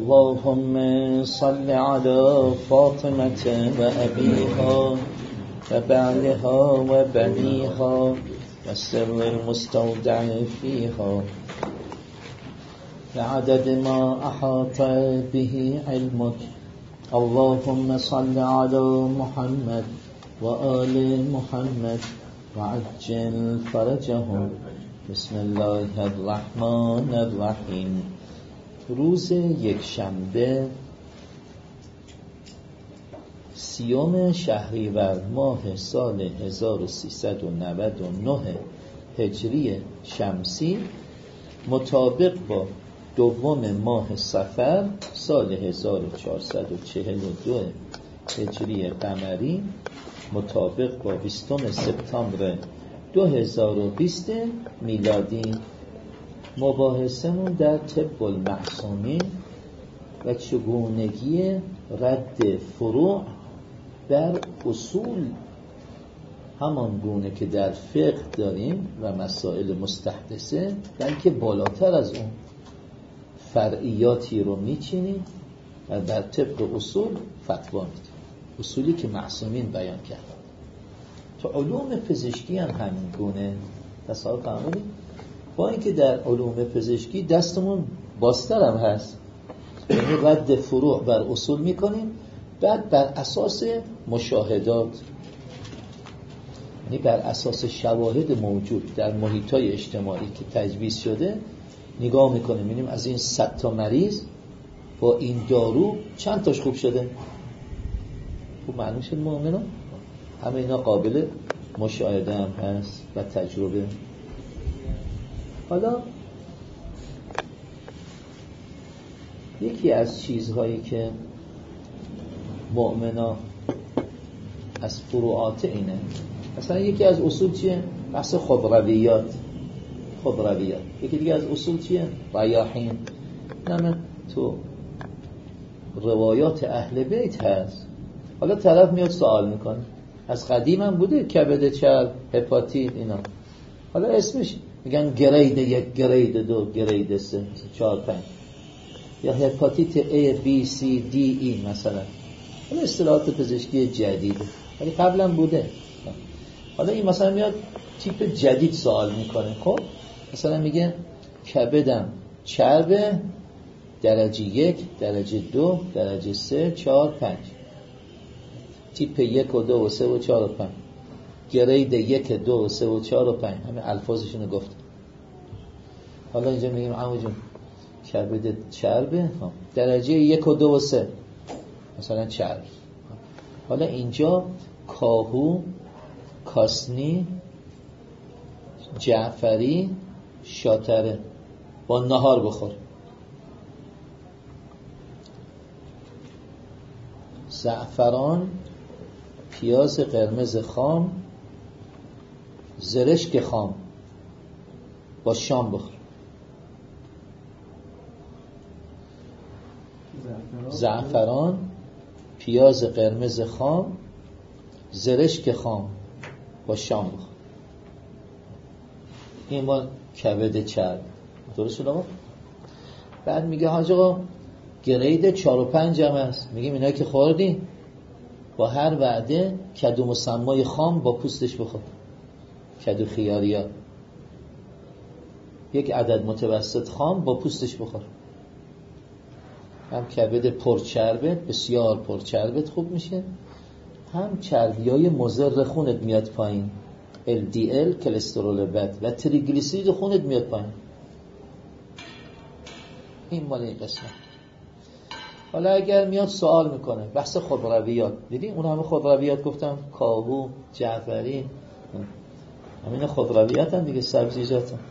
اللهم صل على فاطمة وأبيها وبعلها وبنيها والسر المستودع فيها بعدد ما أحاط به علمك. اللهم صل على محمد وآل محمد وعجل فرجهم. بسم الله الرحمن الرحیم. روز یکشنبه 30 شهریور ماه سال 1399 هجری شمسی مطابق با 2 ماه صفر سال 1442 هجری قمری مطابق با 20 سپتامبر 2020 میلادی. مباحثمون در طب المحصومین و چگونگی رد فروع بر اصول، همان گونه که در فقه داریم و مسائل مستحدثه، بلکه بالاتر از اون فرعیاتی رو میچینیم و در طبق اصول فتوا میدیم، اصولی که معصومین بیان کردن. تو علوم پزشکی هم همین گونه تصور فرمودیم، با اینکه در علوم پزشکی دستمون باستر هم هست، یعنی رد فروع بر اصول میکنیم، بعد بر اساس مشاهدات، یعنی بر اساس شواهد موجود در محیطای اجتماعی که تجویز شده نگاه میکنیم، می‌بینیم از این 100 تا مریض با این دارو چند تاش خوب شده. خوب معلوم شد مؤمنان همه اینا قابل مشاهده هم هست و تجربه. حالا یکی از چیزهایی که مؤمنا از فروعات اینه، مثلا یکی از اصول چیه؟ بحث خودرویات. یکی دیگه از اصول چیه؟ ریاحین. نمه تو روایات اهل بیت هست. حالا طرف میاد سوال میکنه، از قدیم هم بوده کبد چرب، هپاتیت اینا، حالا اسمش میگن گرید 1، گرید 2، گرید 3، 4، 5، یا هپاتیت A B C D E مثلا. حالا اصطلاحات پزشکی جدیده ولی قبلا بوده. حالا این مثلا میاد تیپ جدید سوال میکنه، خب مثلا میگه کبدم چربه درجه 1، درجه 2، درجه 3، 4، 5. تیپ 1 و 2 و 3 و 4 و 5. گرید 1، 2 و 3 و 4 و 5. همه الفاظشونو گفت. حالا اینجا میگیم عمو جون کبد چربه درجه 1 و 2 و 3 مثلا چرب. حالا اینجا کاهو، کاسنی، جعفری، شاتره با نهار بخور. زعفران، پیاز قرمز خام، زرشک خام با شام بخور. زعفران، پیاز قرمز خام، زرشک خام با شام بخور. این مال کبد چرب. درست شد آقا؟ بعد میگه حاج آقا گرید 4 و 5 هم هست. میگیم اینا که خوردی با هر وعده کدو مسمای خام با پوستش بخور، کدو خیاریا 1 عدد متوسط خام با پوستش بخور. هم کبد پرچربت، بسیار پرچربت خوب میشه، هم چربیای مضر خونت میاد پایین، LDL کلسترول بد و تریگلیسیرید خونت میاد پایین. این مال این قسمت. حالا اگر میاد سوال میکنه بحث خودرویات، دیدین اون همه خودرویات گفتم، کاهو، جعفری، همین خودرویات هم دیگه، سبزیجات هم.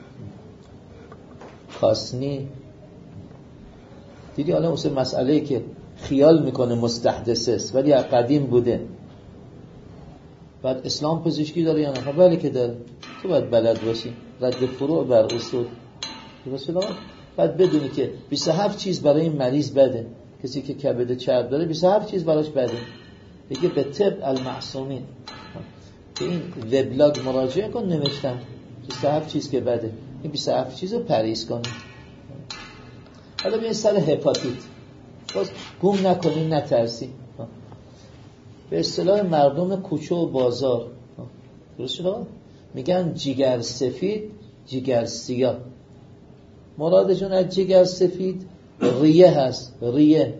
کاسنی، دیدی حالا اون مسئله‌ای که خیال میکنه مستحدث است ولی قدیم بوده. بعد اسلام پزشکی داره یا نه؟ بله که داره. تو باید بلد باشی رد فروع بر اصول. درست شد؟ بعد بدونی که 27 چیز برای این مریض بده. کسی که کبد چرب داره 27 چیز براش بده. دیگه به طب المعصومین که این وبلاگ مراجعه کن، نوشتم 27 چیز که بده، این 27 چیز رو پرهیز کن. حالا بیاین سر هپاتیت. باز گم نکنی نترسی. به اصطلاح مردم کوچه و بازار درست شد آقا؟ میگن جیگر سفید جیگر سیاه. مرادشون از جیگر سفید ریه هست، ریه،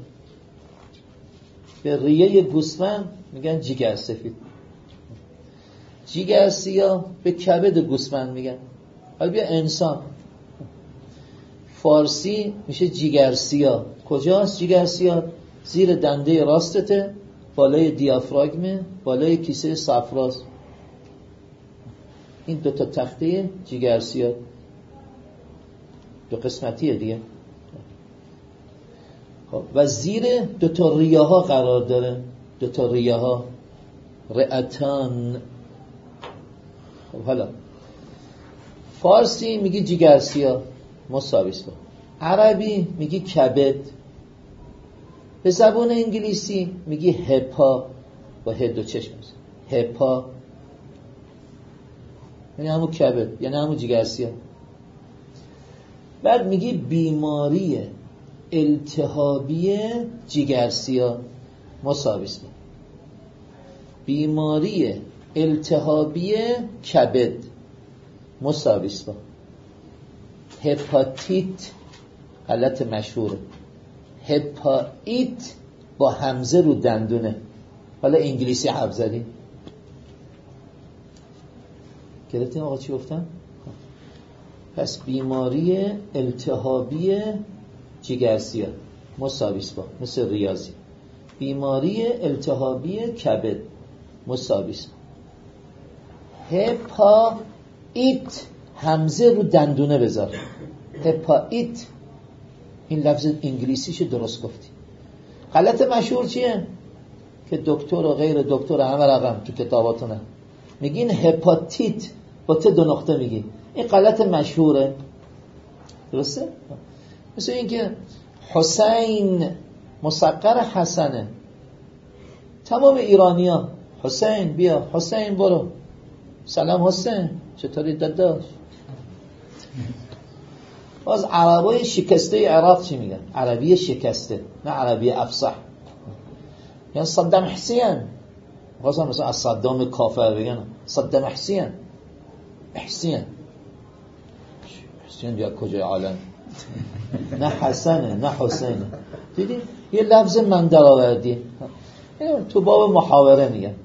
به ریه گوسفند میگن جیگر سفید. جیگر سیاه به کبد گوسفند میگن. حالا بیا انسان، فارسی میشه جیگر سیاه. کجاست جیگر سیاه؟ زیر دنده راستته، بالای دیافراگم، بالای کیسه صفراست. این دوتا تخته جیگر سیاه، دو قسمتیه دیگه. و زیر دوتا ریه ها قرار داره، دوتا ریه ها، رئتان. حالا فارسی میگی جیگر سیاه مساویس با، عربی میگی کبد، به زبان انگلیسی میگی هپا با هد و چشم، هپا یعنی همون کبد، یعنی همون جیگر سیاه. بعد میگی بیماری التهابی جیگر سیاه مساویس با بیماری التهابی کبد مساویس با هپاتیت. غلط مشهوره، هپایت با همزه رو دندونه. حالا انگلیسی حرف زدیم، گرفتیم آقا چی گفتم؟ پس بیماری التهابی جیگر سیاه مساویس با، مثل ریاضی، بیماری التهابی کبد مساویس با هپایت، همزه رو دندونه بذار، هپایت. این لفظ انگلیسیشو درست گفتی. غلط مشهور چیه؟ که دکتر و غیر دکتر همه رقم تو کتاباتونه میگین هپاتیت با ته دو نقطه میگی. این غلط مشهوره، درسته؟ مثل این که حسین مصغر حسنه. تمام ایرانی‌ها حسین بیا، حسین برو، سلام حسین چطوری داداش. باز عربای شکسته عراق چی میگن؟ عربی شکسته، نه عربی افصح. یعنی صدام حسین، واسه مثلا از صدام کافر بگن صدام حسین، حسین بیا کجای عالم، نه حسنه نه حسینه. دیدی یه لفظ من در آوردی، تو باب محاوره میگن.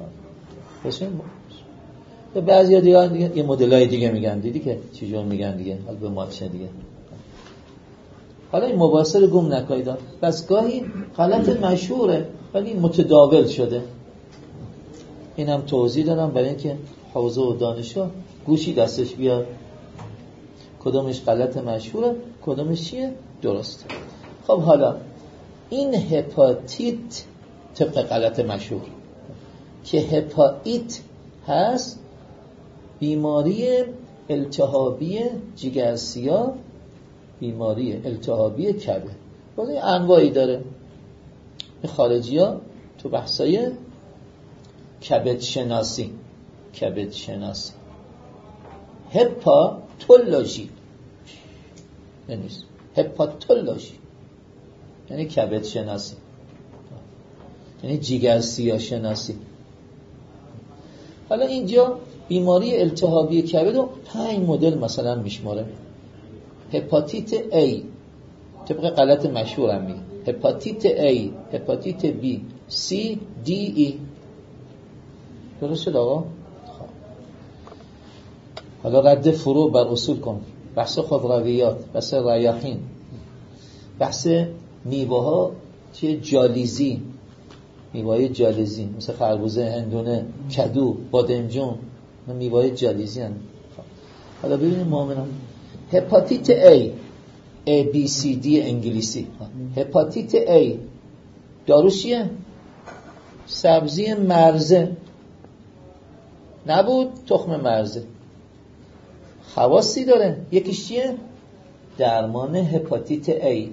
به بعضی دیگه یه مدلای دیگه میگن، دیدی که چجور میگن دیگه، حالا به ما چه دیگه. حالا این مباحثه رو گم نکنید. بس گاهی غلط مشهوره ولی متداول شده. اینم توضیح دادم برای اینکه حوزه و دانشجو گوشی دستش بیاد کدومش غلط مشهوره کدومش چیه درست. خب حالا این هپاتیت طبق غلط مشهور که هپایت هست، بیماری التهابی جیگر سیاه، بیماری التهابی کبد. باز این انواعی داره. خارجی ها تو بحثای کبد شناسی هپاتولوژی نیست، هپاتولوژی یعنی کبد شناسی، یعنی جیگر سیاه شناسی. حالا اینجا بیماری التهابی کبد رو 5 مدل مثلا میشماره. هپاتیت A طبق غلط مشهورم میگه، هپاتیت A، هپاتیت B، C، D، E. درست شد آقا؟ حالا رد فرو بر اصول کن. بحث خودرویات، بحث ریاحین، بحث میوه ها چیه، جالیزی، میوه جالیزی مثل خربوزه، هندونه، کدو، بادمجون، میوه جالیزی هست. حالا ببینیم مؤمنان هپاتیت A، ABCD انگلیسی. هپاتیت A داروش چیه؟ سبزی مرزه نبود، تخم مرزه. خواصی داره، یکیش چیه؟ درمان هپاتیت A.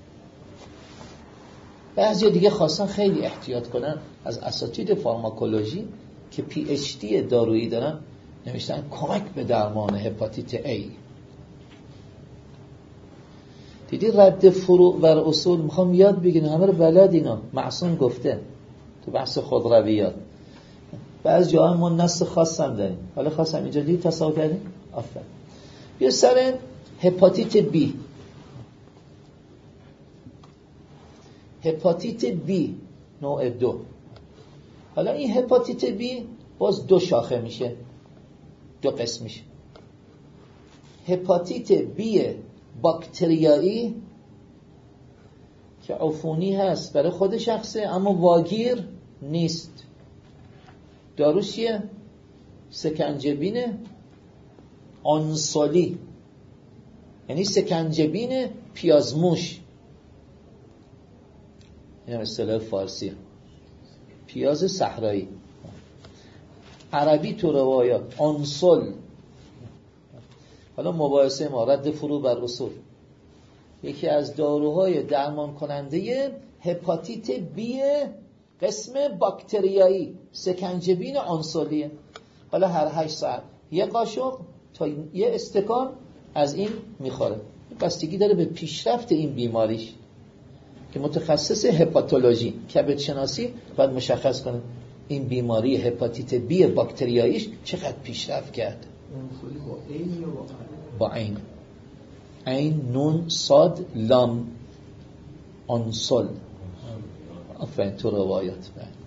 بعضی دیگه خواستن خیلی احتیاط کنن از اساتید فارماکولوژی که PhD دارویی دارن، نوشتن کمک به درمان هپاتیت A. دیدی رد فروع بر اصول میخوام یاد بگیرن، همه رو بلد اینا. معصوم گفته تو بحث خودرویات بعض جاهای ما نص خاصم داریم. حالا خواستم اینجا دید تصاحب کردیم. آفرین. بیا سر هپاتیت بی. هپاتیت بی نوع 2. حالا این هپاتیت بی باز 2 شاخه میشه، 2 قسم میشه. هپاتیت بی باکتریایی که عفونی هست برای خود شخصه اما واگیر نیست. داروش چیه؟ سکنجبین آنسولی، یعنی سکنجبین پیازموش. این هم اصطلاح فارسی، پیاز صحرایی. عربی تو روایات آنسول. حالا مباحثه ما رد فرو بر اصول. یکی از داروهای درمان کننده هپاتیت بی قسم باکتریایی سکنجبین آنسولیه. حالا هر 8 ساعت یه قاشق تا یه استکان از این میخوره. بستگی داره به پیشرفت این بیماریش که متخصص هپاتولوژی کبد شناسی باید مشخص کنه این بیماری هپاتیت بی باکتریاییش چقدر پیشرفت کرد. با عین، عین نون صاد لام آنسول. آفرین تو روایات.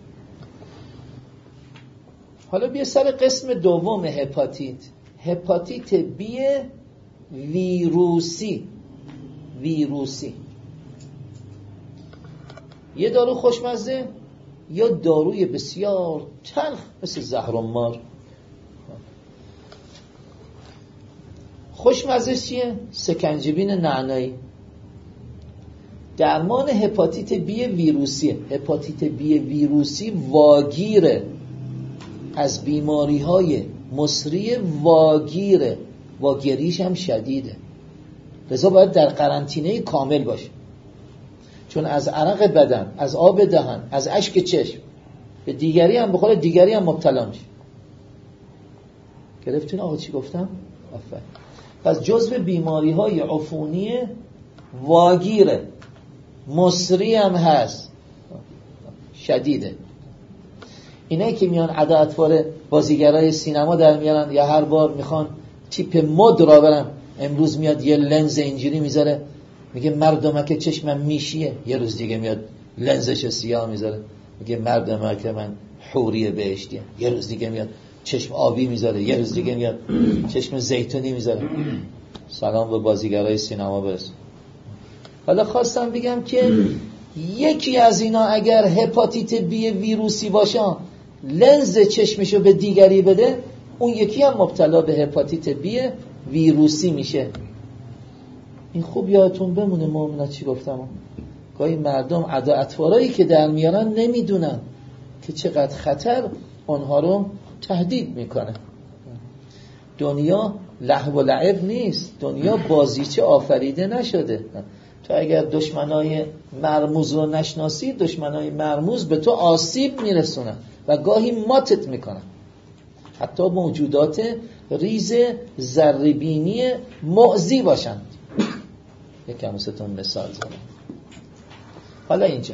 حالا بیا سر قسم دوم هپاتیت، هپاتیت بی ویروسی. ویروسی یه دارو خوشمزه یا داروی بسیار تلخ مثل زهرمار. خوشمزه چیه؟ سکنجبین نعنایی. درمان هپاتیت بی ویروسی. هپاتیت بی ویروسی واگیره، از بیماری های مصری واگیره، واگیریش هم شدیده، لذا باید در قرنطینه کامل باشه، چون از عرق بدن، از آب دهن، از اشک چشم به دیگری هم بخوره، دیگری هم مبتلا میشه. گرفتین آقا چی گفتم؟ آفرین. پس جزو بیماری های عفونی واگیره، مصری هم هست، شدیده. اینایی که میان ادا اطوار بازیگرای سینما در میارن یا هر بار میخوان تیپ مد را برن، امروز میاد یه لنز اینجوری میذاره میگه مردمک چشمم میشیه، یه روز دیگه میاد لنزش سیاه میذاره میگه مردمک من حوری بهشتیه، یه روز دیگه میاد چشم آبی میذاره، یه روز دیگه میاد چشم زیتونی میذاره. سلام به بازیگرای سینما برس. حالا خواستم بگم که یکی از اینا اگر هپاتیت بی ویروسی باشه لنز چشمشو به دیگری بده، اون یکی هم مبتلا به هپاتیت بی ویروسی میشه. این خوب یادتون بمونه مومنات چی گفتم. گاهی مردم ادا اطوارایی که در میارن نمیدونن که چقدر خطر اونها رو تهدید میکنه. دنیا لهو و لعب نیست، دنیا بازیچه آفریده نشده. تو اگر دشمنای مرموز رو نشناسی، دشمنای مرموز به تو آسیب میرسونن و گاهی ماتت میکنن. حتی موجودات ریز ذره‌بینی مؤذی باشند. یکم واسهتون مثال زدم. حالا اینجا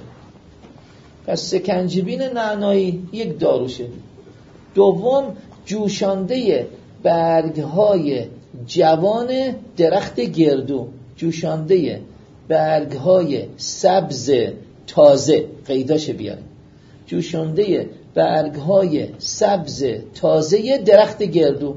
پس سکنجبین نعنایی یک داروشه. دوم جوشانده برگ‌های جوان درخت گردو، جوشانده برگ‌های سبز تازه، قیداش بیاریم، جوشانده برگ‌های سبز تازه درخت گردو.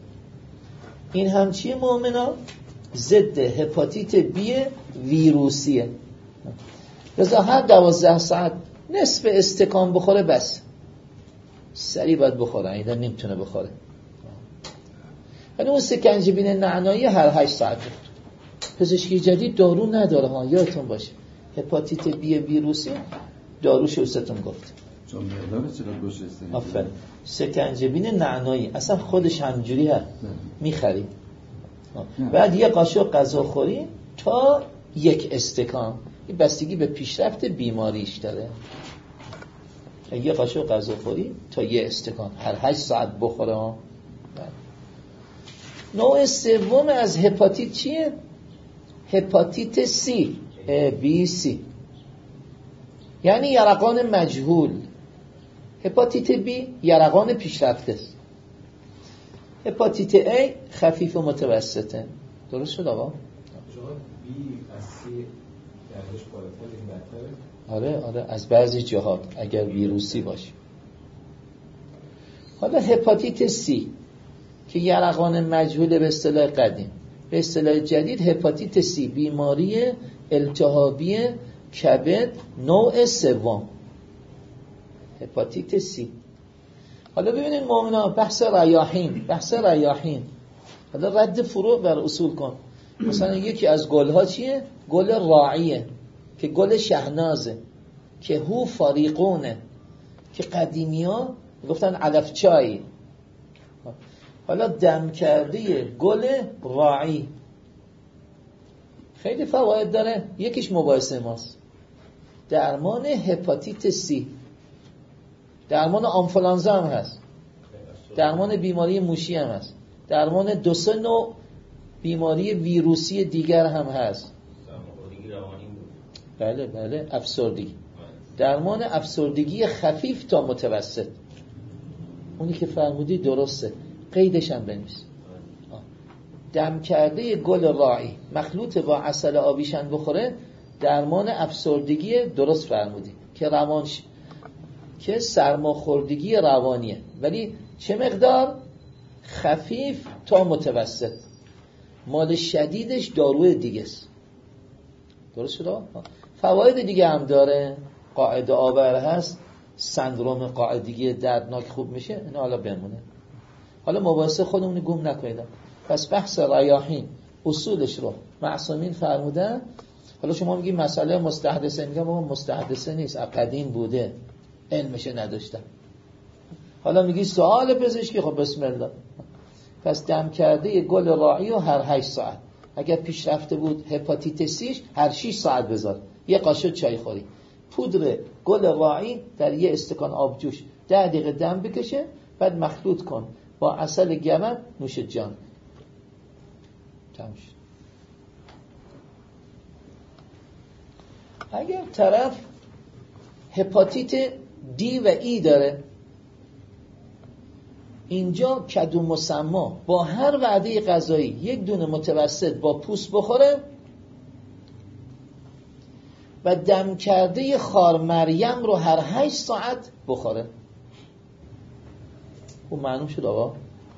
این هم چیه مؤمنا؟ ضد هپاتیت بی ویروسیه. لذا هر 12 ساعت نصف استکان بخوره بس. سریع باید بخوره، اینا نمیتونه بخوره. یعنی اون سکنجبین نعنایی هر 8 ساعت بخوره. پزشکی جدید دارو نداره ها، یادتون باشه. هپاتیت بی ویروسی داروش وستون گفت. چون میادم چرا گوش استنی؟ آفرین. سکنجبین نعنایی اصلا خودش همجوری هست. میخریم. بعد یه قاشق غذا خوری تا 1 استکان. این بستگی به پیشرفت بیماریش داره. یه قاشق غذا خوری تا 1 استکان هر 8 ساعت بخوره. نوع سوم از هپاتیت چیه؟ هپاتیت سی بی سی یعنی یرقان مجهول. هپاتیت بی یرقان پیشرفته است. هپاتیت A خفیف و متوسطه. درست شد آقا؟ شما بی از سی درجهش بالاتر این بدتره؟ آره از بعضی جهات اگر ویروسی باشه. حالا هپاتیت سی که یرقان مجهول به اصطلاح قدیم، به اصطلاح جدید هپاتیت سی بیماری التهابی کبد نوع سوم. هپاتیت سی. حالا ببینید مؤمنا بحث ریاحین حالا رد فروع بر اصول کن. مثلا یکی از گلها چیه؟ گل راعیه که گل شهنازه که هو فاریقونه که قدیمی ها گفتن علف چای. حالا دم کرده گل راعی خیلی فواید داره. یکیش مباحثه ماست، درمان هپاتیت سی، درمان آنفولانزا هم هست، درمان بیماری موشی هم هست، درمان 2 نوع بیماری ویروسی دیگر هم هست. بله افسردگی، درمان افسردگی خفیف تا متوسط. اونی که فرمودی درسته، قیدش هم بنویس. دم کرده گل راعی مخلوط با عسل آبیشن بخوره، درمان افسردگی درست فرمودی که روانش که سرماخوردگی روانیه، ولی چه مقدار؟ خفیف تا متوسط. مال شدیدش داروی دیگه است. درست شد؟ فواید دیگه هم داره، قاعده آور هست، سندروم قاعدگی دردناک خوب میشه. اینا حالا بمونه، حالا مباحثه خودمون گم نکنید. پس بحث ریاحین اصولش رو معصومین فرمودن. حالا شما میگی مسئله مستحدثه، میگم بابا مستحدثه نیست، قدیم بوده، علمش نداشتم. حالا میگی سوال پزشکی، خب بسم الله. پس دم کرده گل راعی رو هر 8 ساعت، اگر پیشرفته بود هپاتیت سیش هر 6 ساعت بذار. یه قاشق چای خوری. پودر گل راعی در یه استکان آب جوش 10 دقیقه دم بکشه، بعد مخلوط کن با عسل گمن، نوش جان. تمام شد. اگر طرف هپاتیت دی و ای داره، اینجا کدو مسما با هر وعده غذایی 1 دونه متوسط با پوست بخوره و دم کرده خار مریم رو هر 8 ساعت بخوره. خب معلوم شد آقا؟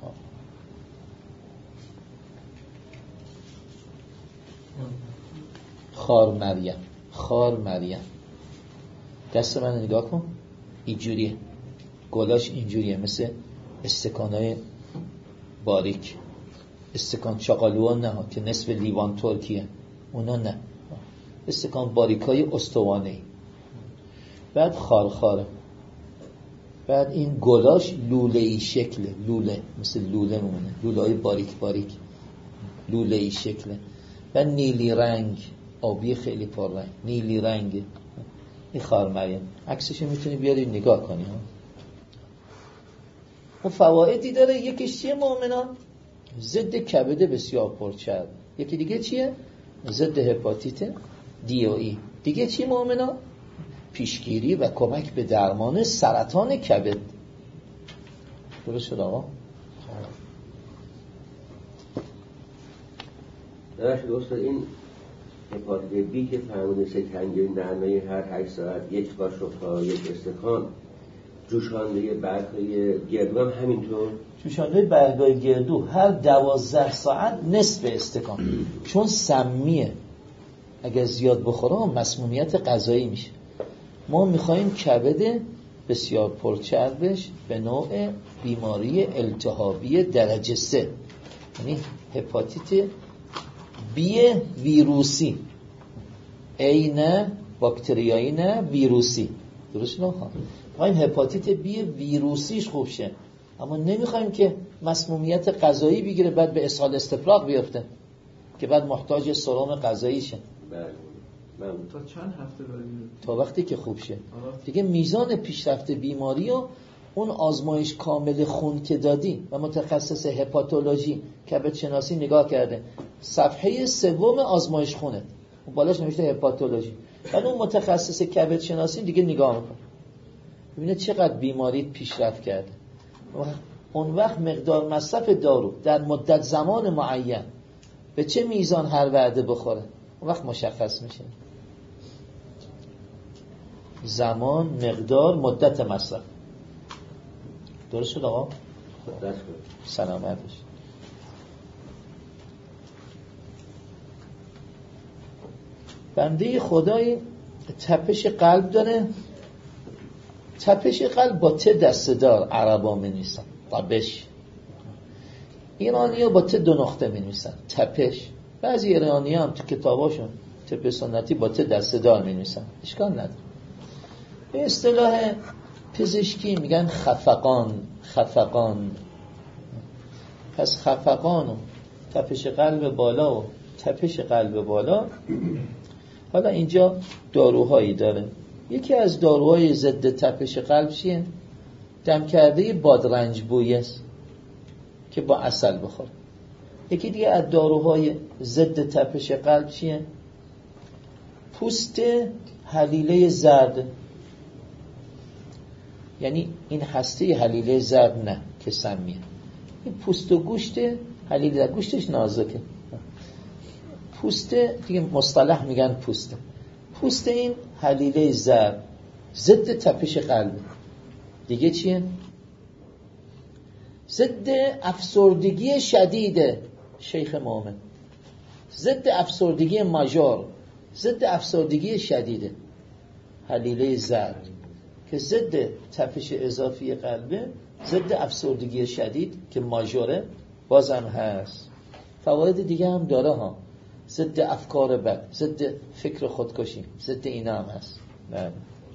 خار مریم دست من نگاه کن، اینجوریه، گلاش اینجوریه، مثل استکانای باریک، استکان چاقالوها نه که نصف لیوان ترکیه، اونا نه، استکان باریکای استوانه‌ای. بعد خارخاره، بعد این گلاش لوله‌ای شکله، لوله مثل لوله مونه، لوله‌ای باریک لوله‌ای شکله. بعد نیلی رنگ، آبی خیلی پررنگ، نیلی رنگه. این خار مریم عکسشو میتونی بیاری نگاه کنی ها. و فوایدی داره. یکیش چیه مؤمنان؟ ضد کبد بسیار پرچرب. یکی دیگه چیه؟ ضد هپاتیت دی و ای. دیگه چی مؤمنان؟ پیشگیری و کمک به درمان سرطان کبد. درست شد آقا؟ درست دوستان، این هپاتیت بی که فرموده سکنجه نرمه هر 8 ساعت 1 قاشق تا 1 استکان، جوشانده برگ‌های گردو هم همینطور؟ جوشانده برگ‌های گردو هر 12 ساعت نصف استکان، چون سمیه، اگر زیاد بخوره مسمومیت غذایی میشه. ما میخوایم کبد بسیار پرچربش به نوع بیماری التهابی درجه 3، یعنی هپاتیت بی ویروسی، ای نه باکتریایی نه ویروسی. درست نخواه میخوایم هپاتیت بی ویروسیش خوب شه، اما نمیخوایم که مسمومیت غذایی بگیره بعد به اسهال استفراغ بیفته که بعد محتاج سرم غذایی شه. تا چند هفته باید؟ تا وقتی که خوب شه دیگه. میزان پیشرفت بیماری و اون آزمایش کامل خون که دادی و متخصص هپاتولوژی کبد شناسی نگاه کرده صفحه 3 آزمایش خونه اون بالاش نوشته هپاتولوژی. بعد اون متخصص کبد شناسی دیگه نگاه میکنه ببینه چقدر بیماریت پیشرفت کرده، اون وقت مقدار مصرف دارو در مدت زمان معین به چه میزان هر وعده بخوره اون وقت مشخص میشه. زمان، مقدار، مدت مصرف. درست شد آقا؟ سلامت باشید. بنده خدایی تپش قلب داره. تپش قلب با ت دسته‌دار عربا می‌نویسن، تپش. ایرانی‌ها با ت 2 نقطه می‌نویسن، تپش. بعضی ایرانی‌ها هم تو کتاباشون تپ سنتی با ت دسته‌دار می‌نویسن، اشکال نداره. به اصطلاح پزشکی میگن خفقان. پس خفقان و تپش قلب بالا و تپش قلب بالا. حالا اینجا داروهایی داره. یکی از داروهای ضد تپش قلب چیه؟ دم کرده بادرنج بویی است که با عسل بخوره. یکی دیگه از داروهای ضد تپش قلب چیه؟ پوست هلیله زرد. یعنی این هسته هلیله زرد نه که سمیه، این پوست و گوشت هلیله، گوشتش نازکه، پوست دیگه مصطلح میگن پوست این هلیله زرد ضد تپش قلب. دیگه چیه؟ ضد افسردگی شدیده شیخ مومن، ضد افسردگی ماژور، ضد افسردگی شدیده هلیله زرد که ضد تپش اضافی قلبه، ضد افسردگی شدید که ماژوره بازم هست. فواید دیگه هم داره ها، ضد افکار بد، ضد فکر خودکشی، ضد اینا هم هست. بله.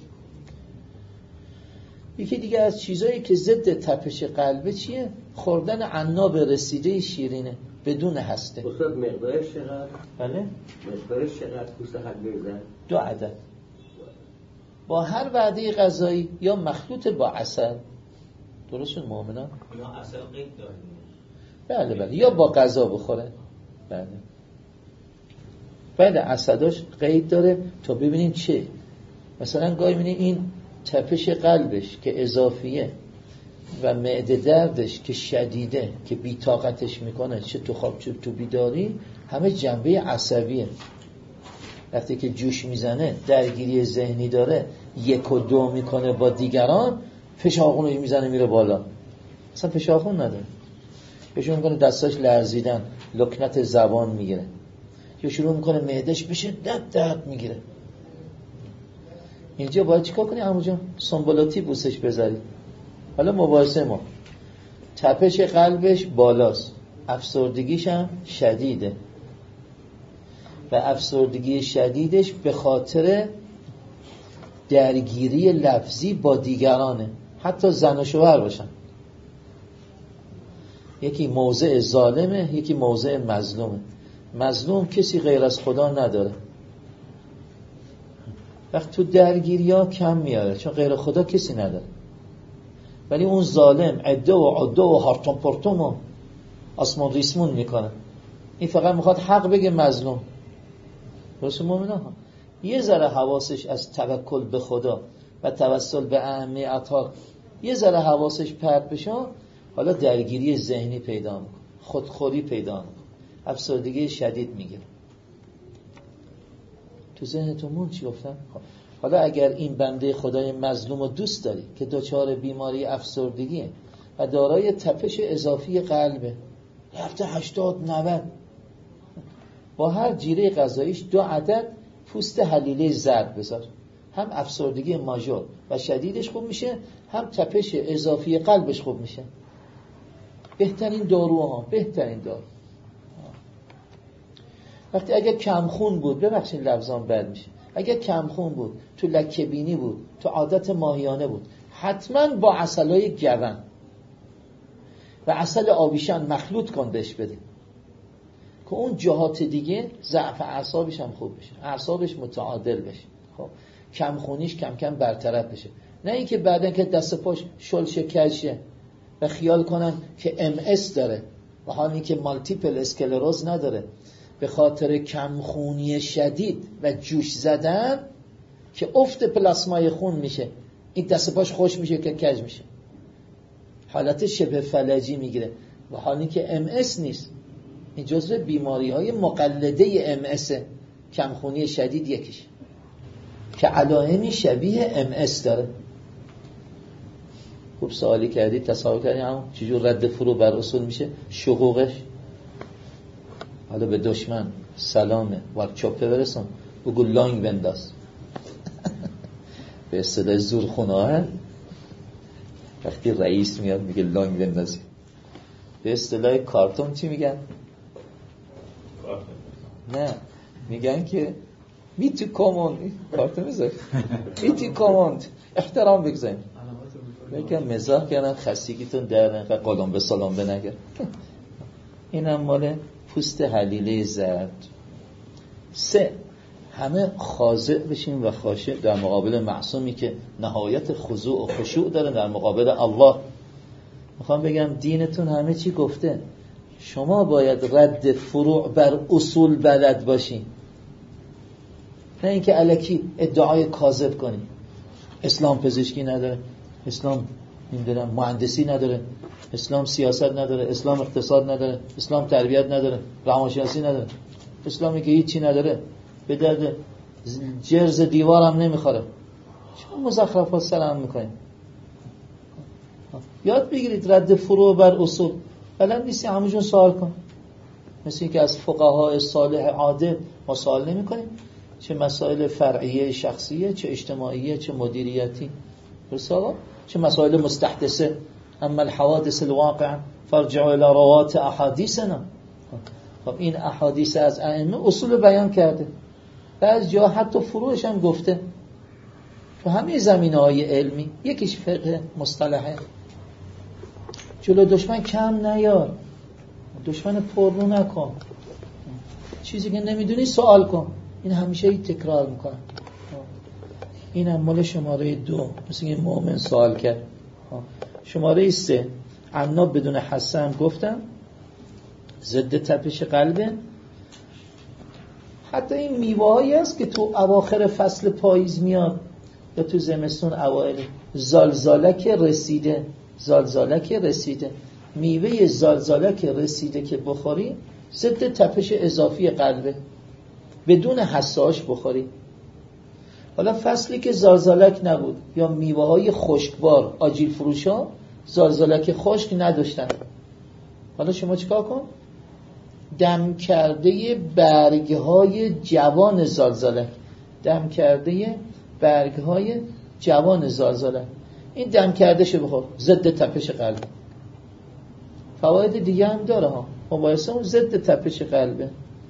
یکی دیگه از چیزایی که ضد تپش قلبه چیه؟ خوردن عناب رسیده شیرینه بدون هسته. استاد مقدارش چقدر؟ بله؟ مقدارش چقدر پوست حلبه زرد؟ 2 عدد با هر وعده غذایی یا مخلوط با عسل. درست شد مؤمنان؟ یا عسل قید داریم. بله یا با غذا بخوره. بله عسلاش قید داره تا ببینین چه. مثلا گاهی می‌بینی این تپش قلبش که اضافیه و معده دردش که شدیده که بی‌طاقتش میکنه، چه تو خواب چه تو بیداری، همه جنبه عصبیه. وقتی که جوش میزنه درگیری ذهنی داره، 1 و 2 میکنه با دیگران، فشارخونش میزنه میره بالا. اصلا فشارخون نداره، یا شروع میکنه دستاش لرزیدن، لکنت زبان میگیره، یا شروع میکنه معدهش به شدت درد میگیره. اینجا باید چیکار کنی عمو جان؟ سنبلاتی بوسش بذاری. حالا مباحثه ما، تپش قلبش بالاست، افسردگیش هم شدیده و افسردگی شدیدش به خاطر درگیری لفظی با دیگرانه، حتی زن و شوهر باشن. یکی موضع ظالمه، یکی موضع مظلومه. مظلوم کسی غیر از خدا نداره، وقت تو درگیری ها کم میاره چون غیر خدا کسی نداره. ولی اون ظالم عده و عده و هارتون پرتون و آسمان ریسمون میکنه. این فقط میخواد حق بگه مظلوم. درست مومنه ها؟ یه ذره حواسش از توکل به خدا و توسل به اهمیت‌ها یه ذره حواسش پرت بشه، حالا درگیری ذهنی پیدا میکنه، خودخوری پیدا میکنه، افسردگی شدید میگیره. تو ذهنتون مون چی گفتم؟ حالا اگر این بنده خدای مظلوم رو دوست داری که دچار بیماری افسردگیه و دارای تپش اضافی قلبه، رفته 80-90، با هر جیره غذاییش 2 عدد پوست هلیله زرد بذار، هم افسردگی ماژور و شدیدش خوب میشه، هم تپش اضافی قلبش خوب میشه. بهترین داروها، بهترین دارو. وقتی اگر کمخون بود، ببخشید لفظام بد میشه، اگر کمخون بود، تو لکه بینی بود، تو عادت ماهیانه بود، حتما با عسلای گون و عسل آویشان مخلوط کن بهش بده که اون جهات دیگه ضعف اعصابش هم خوب بشه، اعصابش متعادل بشه، خب کمخونیش کم کم برطرف بشه. نه اینکه بعدن که دست پاش شل شکشه و خیال کنن که MS داره و حالی که مالتیپل اسکلروز نداره به خاطر کمخونی شدید و جوش زدن که افت پلاسمای خون میشه، این دست پاش خوش میشه که کج میشه، حالت شبه فلجی میگیره. و حالی که MS نیست، این جزو بیماری های مقلده MS، کمخونی شدید یکیش که علائمی شبیه MS داره. خوب سوالی کردی، تصور کردی همون چجور رد فرو بر اصول میشه شقوقش. حالا به دشمن سلامه ورکچوپه برسون، بگو لانگ بنداز. به اصطلاح زورخونه وقتی رئیس میاد میگه لانگ بندازی. به اصطلاح کارتون چی میگن؟ نه میگن که میتو کاموند، کارتون میذاری میتو کاموند، احترام بگذاریم. میگن مزاح کردن خستگیتون در نقه قلم به سلام به نگر. این هم مال پوست حلیله زرد. 3. همه خاضع بشین و خاشع در مقابل معصومی که نهایت خضوع و خشوع داره در مقابل الله. میخوام بگم دینتون همه چی گفته، شما باید رد فروع بر اصول بلد باشین، نه اینکه الکی ادعای کاذب کنی. اسلام پزشکی نداره، اسلام نمیدونم مهندسی نداره، اسلام سیاست نداره، اسلام اقتصاد نداره، اسلام تربیت نداره، روانشناسی نداره. اسلامی که هیچی نداره، به درد جرز دیوار هم نمیخوره، چون مزخرفات سرهم میکنیم. یاد بگیرید رد فروع بر اصول. بلد نیستی همونجون سوال کن، مثل اینکه از فقهای صالح عادل ما سوال نمی کنیم، چه مسائل فرعیه شخصیه، چه اجتماعیه، چه مدیریتی، چه مسائل مستحدثه. اما الحوادث الواقع فرجعوا الى روات احادیثنا. خب این احادیث از ائمه اصول بیان کرده، بعضی جا حتی فروعش هم گفته تو همه زمینه‌های علمی. یکیش فقه مصطلحه. جلو دشمن کم نیار، دشمن پررو نکن، چیزی که نمیدونی سوال کن. این همیشه تکرار میکنه. این هم مال شماره 2، مثل این مؤمن سوال کرد. شماره 3 عناب بدون حسه هم گفتم، ضد تپش قلبه. حتی این میوه‌هایی هست که تو اواخر فصل پاییز میاد یا تو زمستون اوایل، زالزالک رسیده، زالزالک رسیده، میوه زالزالک رسیده که بخوری ضد تپش اضافی قلبه، بدون حساش بخوری. حالا فصلی که زالزالک نبود یا میوه‌های خشکبار، آجیل فروشا زالزالک خشک نداشتن، حالا شما چیکار کن؟ دم کرده برگ‌های جوان زالزالک، دم کرده برگ‌های جوان زالزالک، این دم کرده شو بخور، ضد تپش قلب. فواید دیگه هم داره ها، مباحثه اون ضد تپش قلبه.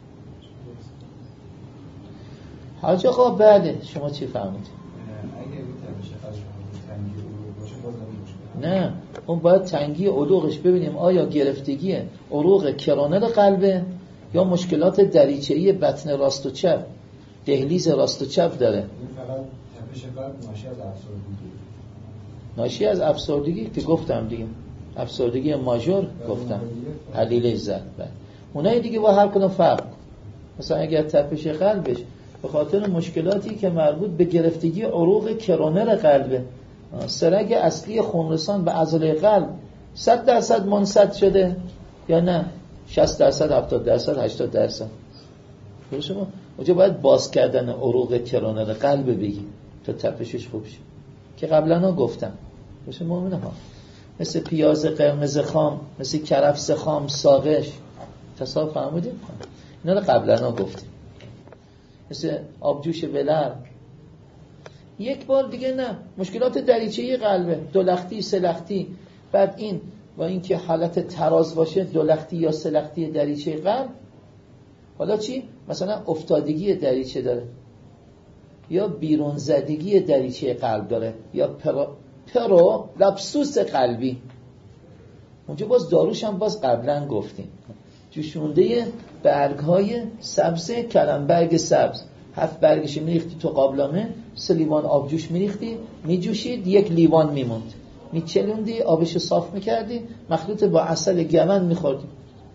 حاج آقا بعده شما چی فهمیدید؟ اگه تپش قلب تنگی عروق باشه باز نمیشه. نه، اون باید تنگی عروقش ببینیم آیا گرفتگی عروق کرانه قلبه یا مشکلات دریچه‌ای بطن راست و چپ، دهلیز راست و چپ داره. این فقط تپش قلب ناشی از افسردگی، ناشی از افسردگی که گفتم دیگه، افسردگی ماژور گفتم، حلیله زد. اونایی دیگه با هر کدوم فرق. مثلا اگر تپش قلبش به خاطر مشکلاتی که مربوط به گرفتگی عروق کرونر قلبه، سرگ اصلی خونرسان به عضله قلب 100% منسد شده یا نه 60%، 70%، 80%، درسته؟ اونجا باید باز کردن عروق کرونر قلب بگی تا تپشش خوب شه، که قبلا ها گفتم. درسته مؤمنه ها، مثل پیاز قرمز خام، مثل کرفس خام ساقش، تصاحب فهمیدیم؟ اینا رو قبلا ها گفتیم. مثل آبجوش ولر. یک بار دیگه نه، مشکلات دریچه‌ای قلبه، دولختی، سلختی، بعد این و این که حالت تراز باشه، دولختی یا سلختی دریچه قلب. حالا چی؟ مثلا افتادگی دریچه داره یا بیرون زدگی دریچه قلب داره یا پرو لپسوس قلبی. اونجا باز داروش هم باز قبلا گفتیم، جوشونده برگ‌های سبز کلمبرگ سبز، 7 برگش میریختی تو قابلمه، 3 لیوان آبجوش میریختی، میجوشید، 1 لیوان میموند، میچلوندی، آبش صاف میکردی، مخلوط با عسل گمن میخوردی.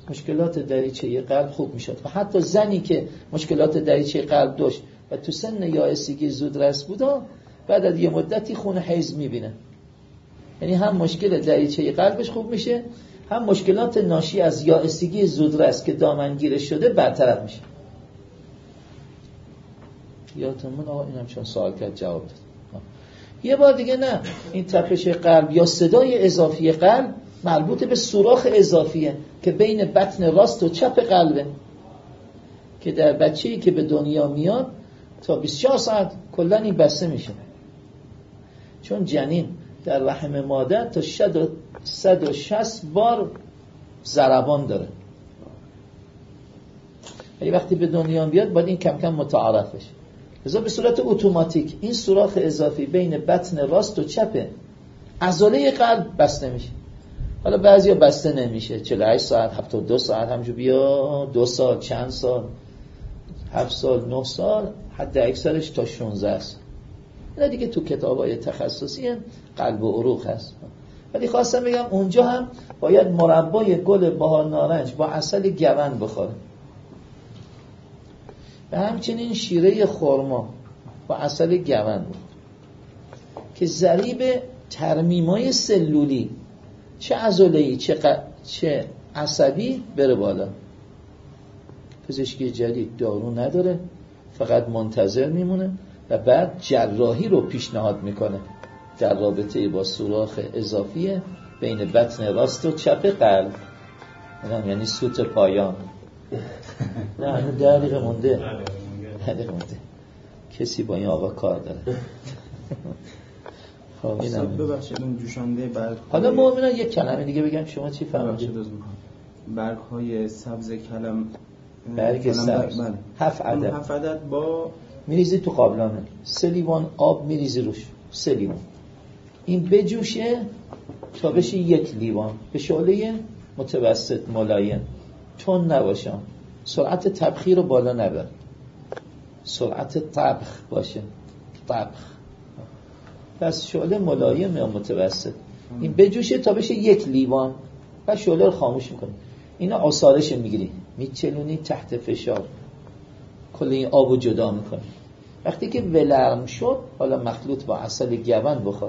مشکلات دریچه قلب خوب میشد و حتی زنی که مشکلات دریچه قلب داشت و تو سن یائسگی زودرس بود بعد از یه مدتی خون حیض میبینه. یعنی هم مشکل دریچه قلبش خوب میشه، هم مشکلات ناشی از یائسگی زودرس که دامنگیرش شده برطرف میشه. یادتون آقا اینم چون سوال کرد جواب داد. یه بار دیگه نه، این تپش قلب یا صدای اضافی قلب مربوط به سوراخ اضافیه که بین بطن راست و چپ قلبه که در بچه‌ای که به دنیا میاد تا 24 ساعت کلا این بسته میشه، چون جنین در رحم مادر تا 160 بار ضربان داره. ولی وقتی به دنیا بیاد باید این کم کم متعارف بشه. لذا به صورت اتوماتیک این سوراخ اضافی بین بطن راست و چپ عضله قلب بسته میشه. حالا بعضیا بسته نمیشه، 48 ساعت 72 ساعت همجور بیا 2 سال چند سال 7 سال 9 سال حد اکثرش تا 16 است. اینا دیگه تو کتابای تخصصی قلب و عروق هست. ولی خواستم بگم اونجا هم باید مربای گل بهار نارنج با عسل گون بخوره و همچنین شیره خرما با عسل گون بود که ضریب ترمیمای سلولی چه عضله‌ای چه عصبی بره بالا. پزشکی جدید دارو نداره، فقط منتظر میمونه و بعد جراحی رو پیشنهاد میکنه در رابطه با سوراخ اضافی بین بطن راست و چپ قلب. یعنی سوت پایان. نه 10 دقیقه مونده. کسی با این آقا کار داره. ببخشید اون جوشانده برگ. حالا مؤمنا یک کلمه دیگه بگم شما چی فهمیدید؟ برگ های سبز کلم، برگ سبز 7 عدد با میریزی تو قابلمه، 3 لیوان آب میریزی روش، 3 لیوان این بجوشه تا بشه 1 لیوان به شعله متوسط ملایم، چون نباشه، سرعت تبخیر رو بالا نبر، سرعت طبخ باشه، طبخ پس شعله ملایم یا متوسط این بجوشه تا بشه 1 لیوان و شعله رو خاموش میکنی. اینا آثارش میگیری میچلونی تحت فشار، کل این آبو جدا میکنی. وقتی که ولرم شد حالا مخلوط با عسل گون بخوره.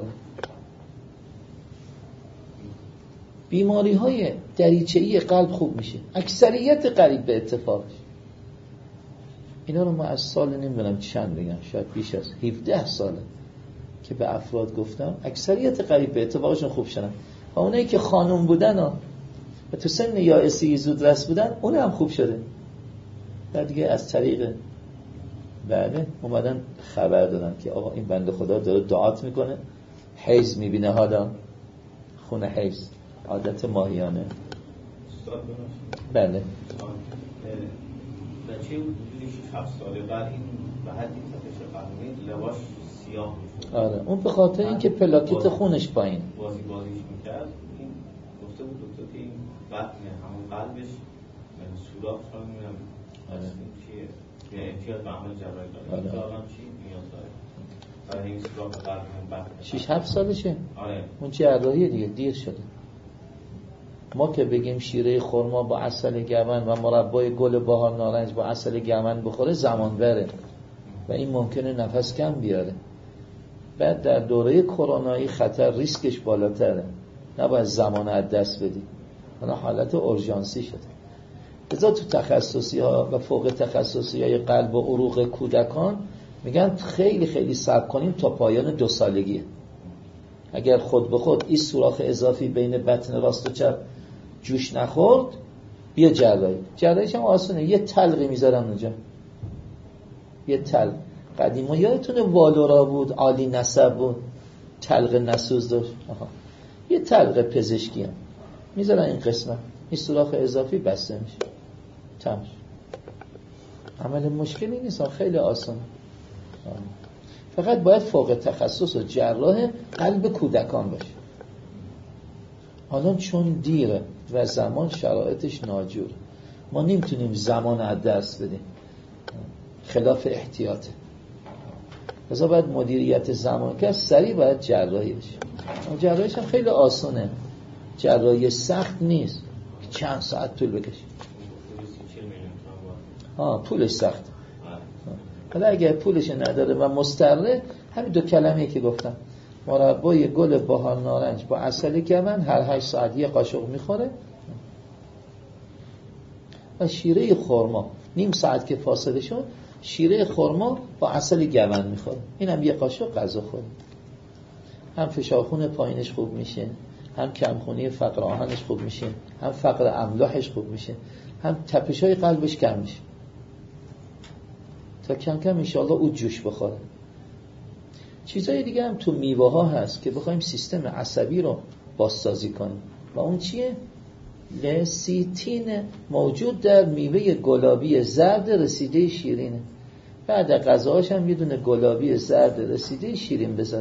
بیماری های دریچه‌ای قلب خوب میشه، اکثریت قریب به اتفاقش. اینا رو ما از سال نمیدونم چند بگم، شاید بیش از 17 ساله که به افراد گفتم اکثریت قریب به اتفاقشون خوب شدن و اونایی که خانم بودن و تو سن یائسی زودرس بودن اون هم خوب شده. بعد دیگه از طریق بله اومدن خبر دادن که آقا این بنده خدا داره دعات میکنه، حیض میبینه، حالا خون حیض عادت ماهیانه. بله بچه حدودش 7 ساله بعد این به حدی تپش قلبی لباش سیاه میشد. آره اون به خاطر اینکه پلاکت خونش پایین بازیش میکرد. این گفته بود دکتر که این بطن همون قلبش سوراخ رو میگم آره چیه که احتیاط به عمل جراحی داره. الان چی نیاز داره برای این سوراخ قلب هم بطن 6-7 سالشه. آره اون جراحی دیگه دیر شده. ما که بگیم شیره خرما با عسل گون و مربای گل بهار نارنج با عسل گون بخوره زمان بره و این ممکنه نفس کم بیاره. بعد در دوره کرونایی خطر ریسکش بالاتره، نباید زمان از دست بدی. حالا حالت اورژانسی شده. لذا تو تخصصی ها و فوق تخصصی های قلب و عروق کودکان میگن خیلی خیلی صبر کنیم تا پایان 2 سالگیه. اگر خود به خود این سوراخ اضافی بین بطن راست و چپ جوش نخورد بیا جراحیش هم آسونه، یه تلقی میذارن اونجا، یه تلق. قدیما یادتونه والورا بود، عالی نسب بود، تلق نسوز داشت، یه تلق پزشکی هم میذارن این قسمت، این سوراخ اضافی بسته میشه، تمش. عمل مشکلی نیست، خیلی آسانه. فقط باید فوق تخصص و جراح قلب کودکان باشه. الان چون دیره و زمان شرایطش ناجور، ما نمیتونیم زمان از دست بدیم، خلاف احتیاطه. لذا باید مدیریت زمان که سریع باید جراحی بشه. جراحیش هم خیلی آسانه، جراحی سخت نیست، چند ساعت طول بکشه. پولش سخت. حالا اگر پولش نداره و مضطره، همین 2 کلمه‌ای که گفتم، مربای گل بهار نارنج با عسل گمن هر 8 ساعت یه قاشق میخوره، و شیره خرما نیم ساعت که فاصله شد، شیره خرما با عسل گمن میخوره، اینم یه قاشق غذا خوره. هم فشار خون پایینش خوب میشه، هم کمخونی فقر آهنش خوب میشه، هم فقر املاحش خوب میشه، هم تپش‌های قلبش کم میشه، تا کم کم انشاءالله او جوش بخوره. چیزای دیگه هم تو میوه ها هست که بخوایم سیستم عصبی رو بازسازی کنیم، و اون چیه؟ لسیتین موجود در میوه گلابی زرد رسیده شیرینه. بعد غذاهاش هم یه دونه گلابی زرد رسیده شیرین بذاره.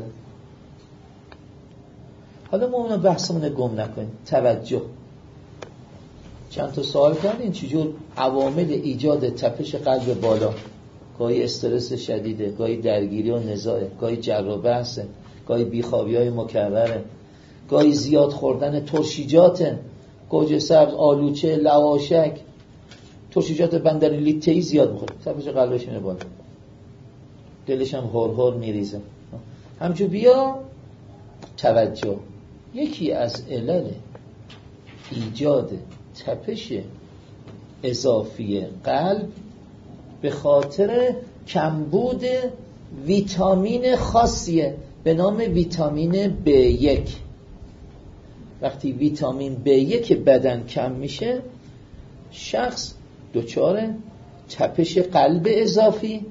حالا ما اونو بحثمون گم نکنیم. توجه، چند تا سوال کردین چجور عوامل ایجاد تپش قلب بالا، گاهی استرس شدیده، گاهی درگیری و نزاعه، گاهی جر و بحثه، گاهی بیخوابی‌های مکرره، گاهی زیاد خوردن ترشیجاته، گوجه سبز، آلوچه، لواشک، ترشیجات بندر لیته‌ای زیاد می‌خوره، تپش قلبش میره بالا، دلش هم هور هور میریزه. همچون بیا توجه، یکی از علل ایجاد تپش اضافی قلب به خاطر کمبود ویتامین خاصیه به نام ویتامین B1. وقتی ویتامین B1 بدن کم میشه، شخص دچار تپش قلب اضافی،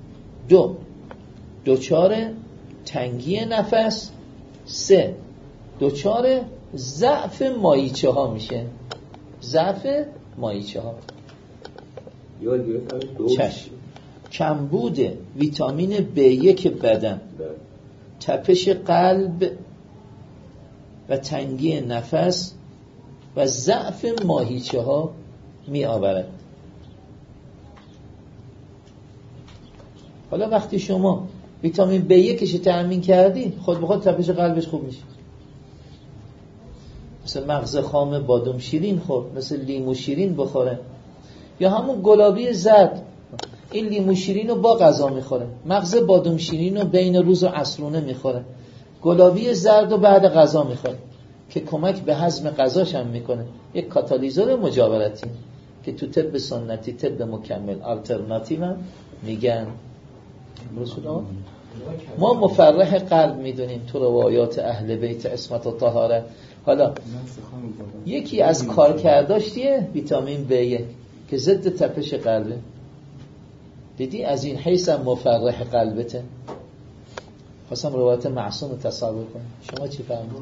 دچار تنگی نفس، 3 دچار ضعف مایچه ها میشه. ضعف مایچه ها، چشم، کمبود ویتامین B1 بدن، تپش قلب و تنگی نفس و ضعف ماهیچه ها می آورد. حالا وقتی شما ویتامین B1 تامین کردی، خود به خود تپش قلبش خوب میشه. مثل مغز خام بادام شیرین خورد، مثل لیمو شیرین بخوره، یا همون گلابی زرد. این لیمو شیرین رو با غذا میخوره، مغز بادام شیرین رو بین روز و عصرونه میخوره، گلابی زرد رو بعد غذا میخوره که کمک به هضم غذاش هم میکنه. یک کاتالیزور مجاورتی که تو طب سنتی، طب مکمل، آلترناتیو هم میگن. ما مفرح قلب میدونیم تو روایات اهل بیت عصمت و طهارت. حالا یکی از کارکرداش چیه؟ ویتامین B1 که ضد تپش قلبه. دیدی از این حیث هم مفرح قلبته. خواستم روایت معصوم رو تصور کنم. شما چی فهمید؟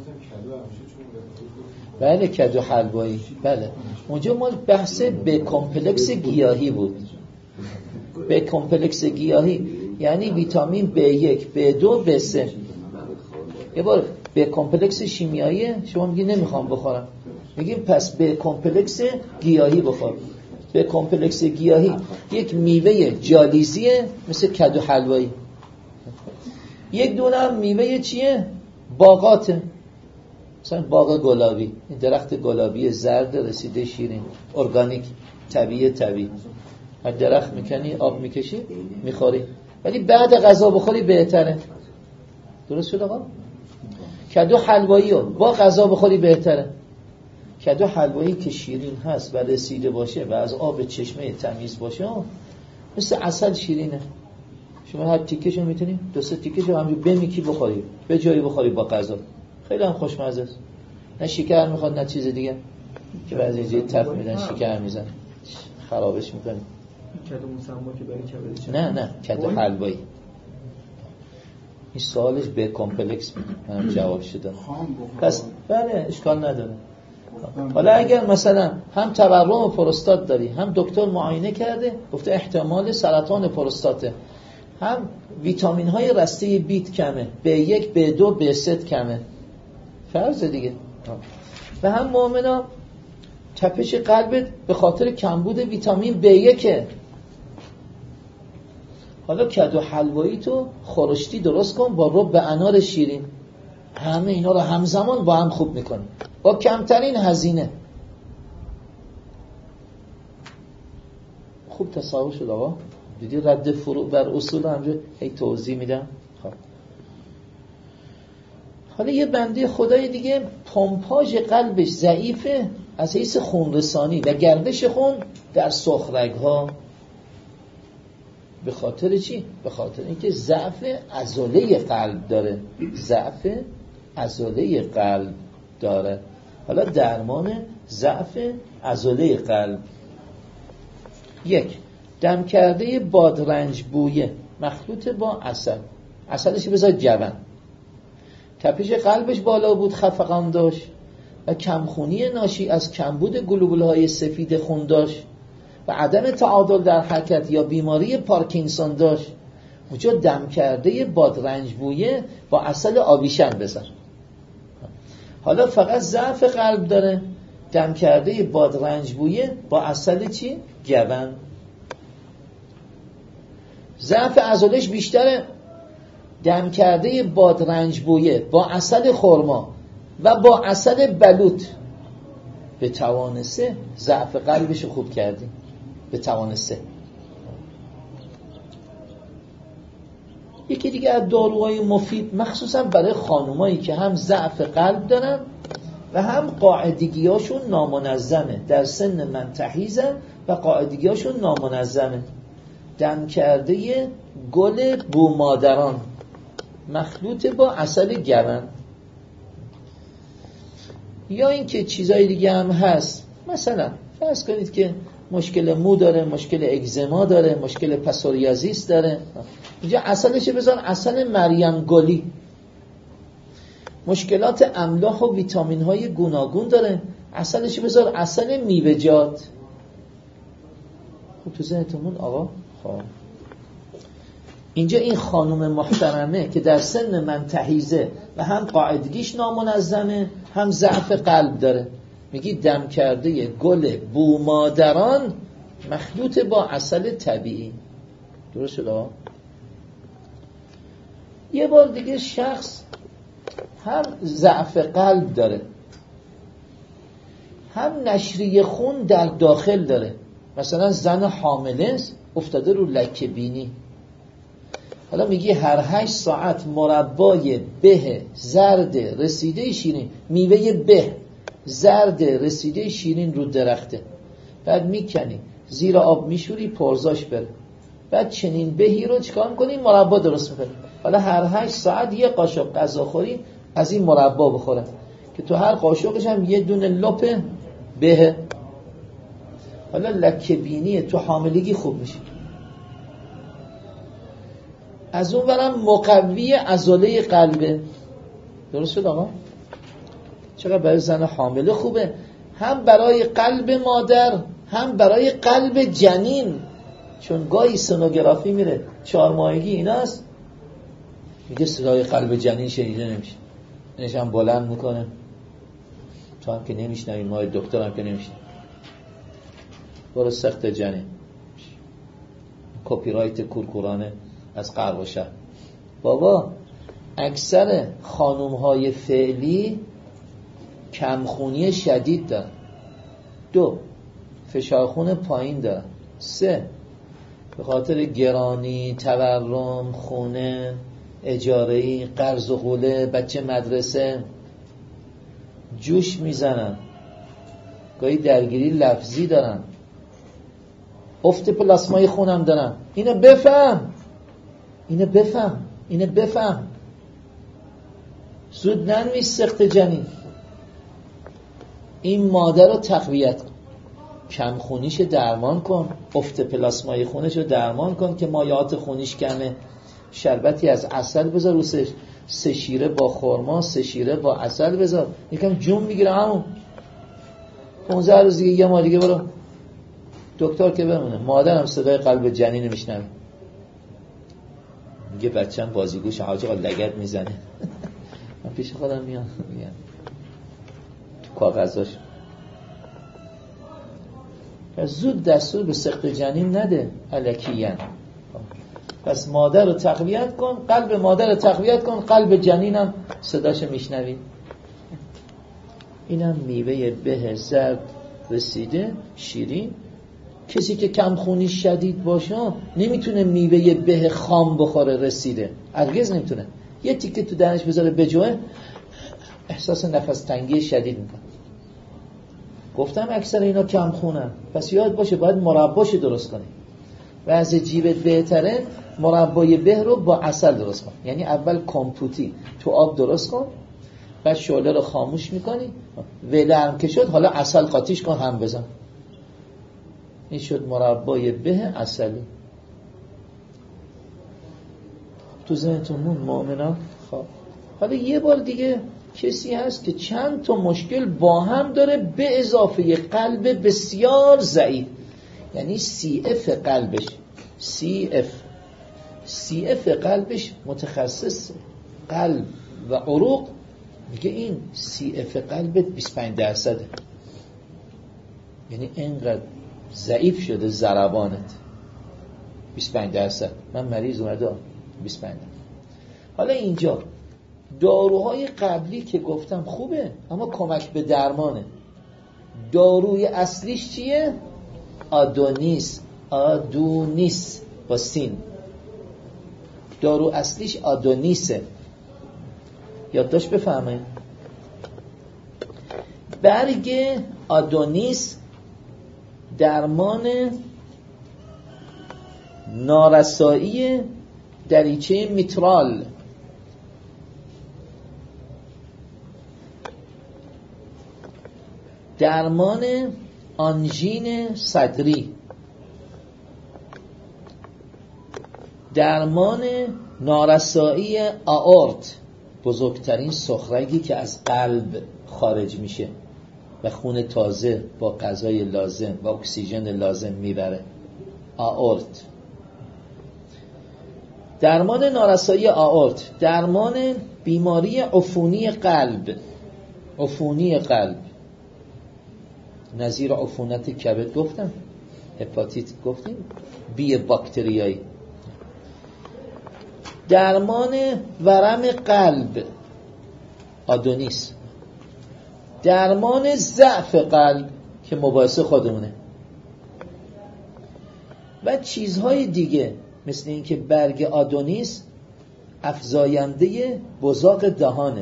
بله، کدو حلوایی. بله، اونجا ما بحث به کمپلکس گیاهی بود. به کمپلکس گیاهی یعنی ویتامین B1، B2، B3. یه بار به کمپلکس شیمیایی شما میگی نمیخوام بخورم، میگیم پس به کمپلکس گیاهی بخور. به کمپلکس گیاهی یک میوه جالیزیه مثل کدو حلوایی، یک دونه هم میوه چیه؟ باغاته، مثلا باغ گلابی، این درخت گلابی زرد رسیده شیرین، ارگانیک، طبیعی. از درخت میکنی، آب میکشی، میخوری، ولی بعد غذا بخوری بهتره. درست شد آقا؟ کدو حلوایی رو با غذا بخوری بهتره. کدو حلوایی که شیرین هست و رسیده باشه و از آب چشمه تمیز باشه، مثل عسل شیرینه. شما هر تیکه‌شو میتونی 2-3 تیکه‌شو همینجوری بمیکی بخوری، به جایی بخوری با غذا، خیلی هم خوشمزه است. نه شکر میخواد نه چیز دیگه که بعضی جای تف میدن شکر میزن خرابش میکنه. کدو مسما که برای کبد، نه کدو حلوایی. این سوالش به کمپلکس منم جواب شدم. پس بله اشکال نداره. حالا اگر مثلا هم تورم پروستات داری، هم دکتر معاینه کرده گفته احتمال سرطان پروستاته، هم ویتامین های رسته بیت کمه، B1، B2، B3 کمه، فرض دیگه، و هم مؤمنا تپش قلبت به خاطر کمبود ویتامین B1. حالا کدو حلوایی تو خورشتی درست کن با رب انار شیرین، همه اینا رو همزمان با هم خوب میکنی با کمترین هزینه. خوب تصور شد آقا؟ دیدی رد فروع بر اصول همجا هی توضیح میدم. خب حالا یه بنده خدای دیگه پمپاژ قلبش ضعیفه از حیث خونرسانی و گردش خون در سخرگ‌ها. به خاطر چی؟ به خاطر اینکه ضعف عضله قلب داره. ضعف عضله قلب داره. حالا درمان ضعف عضله قلب: 1. دم کرده بادرنج بویه مخلوط با عسل. عسلش بذار جوان. تپش قلبش بالا بود، خفقان داشت و کمخونی ناشی از کمبود گلوبول‌های سفید خون داشت و عدم تعادل در حرکت یا بیماری پارکینسون داشت. اونجا دم کرده بادرنج بویه با عسل آویشن بذار. حالا فقط ضعف قلب داره، دم کرده بادرنج بویه با عسل چی؟ جوان. ضعف عضلش بیشتره، دم کرده بادرنج بویه با عسل خرما و با عسل بلوط. به توانسته ضعف قلبش خوب کردیم. به توانسته. یکی دیگه از داروهای مفید مخصوصا برای خانومایی که هم ضعف قلب دارن و هم قاعدگیاشون نامنظمه، در سن منتحیزن و قاعدگیاشون نامنظمه: دم کرده گل بومادران مخلوط با عسل گون. یا اینکه چیزای دیگه هم هست، مثلا فرض کنید که مشکل مو داره، مشکل اگزما داره، مشکل پسوریازیس داره، اینجا عسلش بذار عسل مریم گلی. مشکلات املاح و ویتامین های گوناگون داره، عسلش بذار عسل میوه‌جات. خب تو ذهنتون آقا خب اینجا این خانم محترمه که در سن منتحیزه و هم قاعدگیش نامنظمه هم ضعف قلب داره، میگی دم کرده گل بومادران مخلوط با عسل طبیعی. درست شده؟ یه بار دیگه شخص هم ضعف قلب داره هم نشری خون در داخل داره، مثلا زن حامله افتاده رو لکه بینی. حالا میگی هر 8 ساعت مربای به زرد رسیده شیرین، میوه به زرد رسیده شیرین رو درخته، بعد میکنی زیر آب میشوری پرزاش بره، بعد چنین بهی رو چکار میکنی؟ مربا درست میکنی. حالا هر 8 ساعت یه قاشق غذاخوری از این مربا بخوره که تو هر قاشقش هم یه دونه لپ به. حالا لکه بینی تو حاملگی خوب میشه. از اون برم مقوی عضله قلبه. درست شد آقا؟ چقدر برای زن حامله خوبه، هم برای قلب مادر هم برای قلب جنین، چون گاهی سونوگرافی میره 4 ماهگی ایناست، میگه صدای قلب جنین شنیده نمیشه، اینش هم بلند میکنه، تو هم که نمیشنوی، ما دکتر هم که نمیشنوی، برو سخت جنین. کپی رایت کورکورانه از غرب و شرق. بابا اکثر خانوم های فعلی کمخونی شدید دارن. 2 فشار خون پایین دارن. 3 به خاطر گرانی، تورم، خونه، اجاره‌ای، قرض و قوله، بچه مدرسه جوش میزنن، گاهی درگیری لفظی دارن، افت پلاسمای خونم دارن. اینو بفهم. زود ننویس سخت جنین. این مادر رو تقویت کن، کم خونیش درمان کن، افت پلاسمای خونش رو درمان کن که مایعات خونیش کمه، شربتی از عسل بذار روسش، 3 شیره با خرما، 3 شیره با عسل بذار، یکم جون میگیره. همون 15 روز دیگه، یه ماه دیگه برو دکتر که بمونه. مادرم صدای قلب جنین میشنوه، میگه بچه‌م بازیگوش حاج آقا لگد میزنه. من پیش خودم میام میگم تو کاغذاش، پس زود دستور به سقط جنین نده الکیاً. پس مادر رو تقویت کن، قلب مادر رو تقویت کن، قلب جنینم صداش میشنوی. اینم میوه به زرد رسیده شیرین کسی که کم خونی شدید باشه نمیتونه میوه به خام بخوره رسیده، هرگز نمیتونه. یه تیکه تو دهنش بذاره بجوه احساس نفس تنگی شدید میکنه. گفتم اکثر اینا کم خونن، پس یاد باشه باید مرباش درست کنی و از جیبت بهتره مربای به رو با عسل درست کن. یعنی اول کمپوتی تو آب درست کن، بعد شعله رو خاموش میکنی، ولرم که شد حالا عسل قاطیش کن هم بزن. این شد مربای به عسلی. تو ذهنتون مون مؤمنا؟ خب حالا یه بار دیگه کسی هست که چند تا مشکل با هم داره به اضافه قلب بسیار ضعیف، یعنی CF قلبش CF قلبش متخصص قلب و عروق میگه این CF قلبت 25%، یعنی اینقدر ضعیف شده ضربانت 25%. من مریض اومده 25%. حالا اینجا داروهای قبلی که گفتم خوبه اما کمک به درمانه. داروی اصلیش چیه؟ آدونیس با سین. دارو اصلیش آدونیسه. یادداشت بفهمید. برگ آدونیس درمان نارسایی دریچه میترال، درمان آنژین صدری، درمان نارسایی آئورت، بزرگترین سخرگی که از قلب خارج میشه و خون تازه با غذای لازم و اکسیژن لازم میبره، آئورت. درمان نارسایی آئورت، درمان بیماری عفونی قلب، نظیر عفونت کبد گفتم، هپاتیت گفتیم، بی باکتریایی. درمان ورم قلب آدونیس، درمان ضعف قلب که مباحث خودمونه و چیزهای دیگه مثل این که برگ آدونیس افزاینده بزاق دهانه،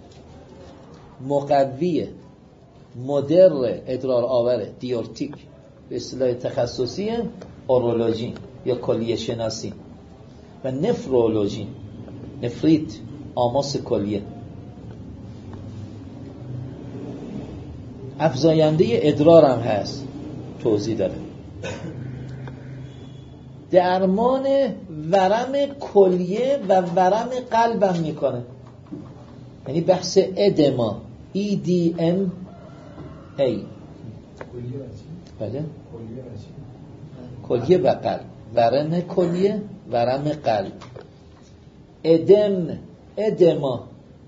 مقویه، مدر ادرار آوره، دیورتیک به اصطلاح تخصصی اورولوژی یا کلیه شناسی و نفرولوژی، نفریت، آماس کلیه، افزاینده ادرار هم هست، توضیح داره. درمان ورم کلیه و ورم قلبم میکنه، یعنی بحث ادما، EDMA. بله؟ کلیه و قلب، ورم کلیه، ورم قلب. ادما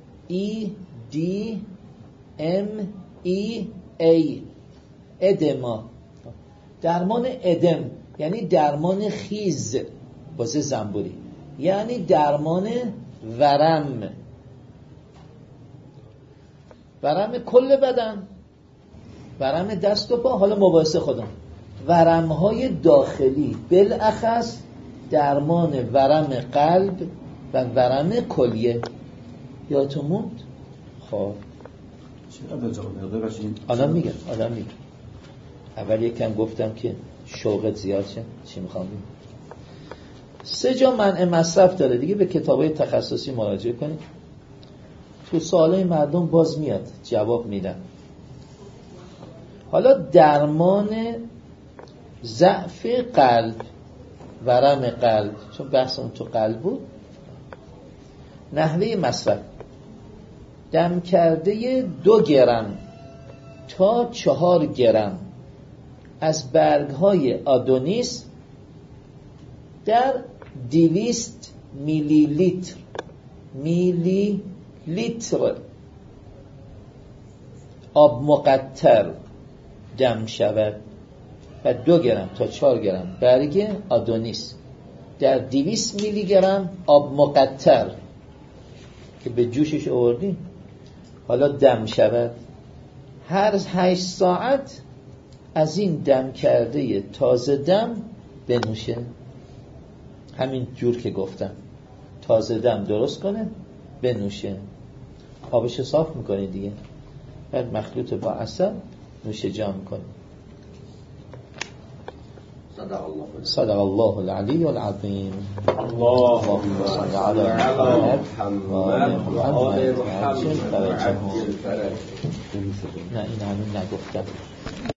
EDMEA، ادما. درمان ادم یعنی درمان خیز واسه زنبوری، یعنی درمان ورم کل بدن، ورم دست و پا. حالا مباحث خودم، ورم‌های داخلی، بالاخص درمان ورم قلب و ورم کلیه. یادتون موند؟ خب آدم میگم اول یکم گفتم که شوقت زیاد شه. چی میخوام بگم؟ 3 جا منع مصرف داره دیگه. به کتابای تخصصی مراجعه کنید، تو سوالای مردم باز میاد جواب میدن. حالا درمان ضعف قلب، ورم قلب، چون بحث اون تو قلب بود. نحوه مصرف: دم کرده 2 گرم تا 4 گرم از برگ‌های آدونیس در 200 میلی لیتر آب مقطر دم شود و 2 گرم تا 4 گرم برگ آدونیس در 200 میلی گرم آب مقطر که به جوشش آوردیم حالا دم شود. هر 8 ساعت از این دم کرده تازه دم بنوشه. همین جور که گفتم، تازه دم درست کنه بنوشه. آبش صاف میکنه دیگه، بعد مخلوط با عسل نوشه جام میکنه. صدق الله العلی العظیم. اللهم صل علی محمد و آل محمد. نه این همین نگفتم.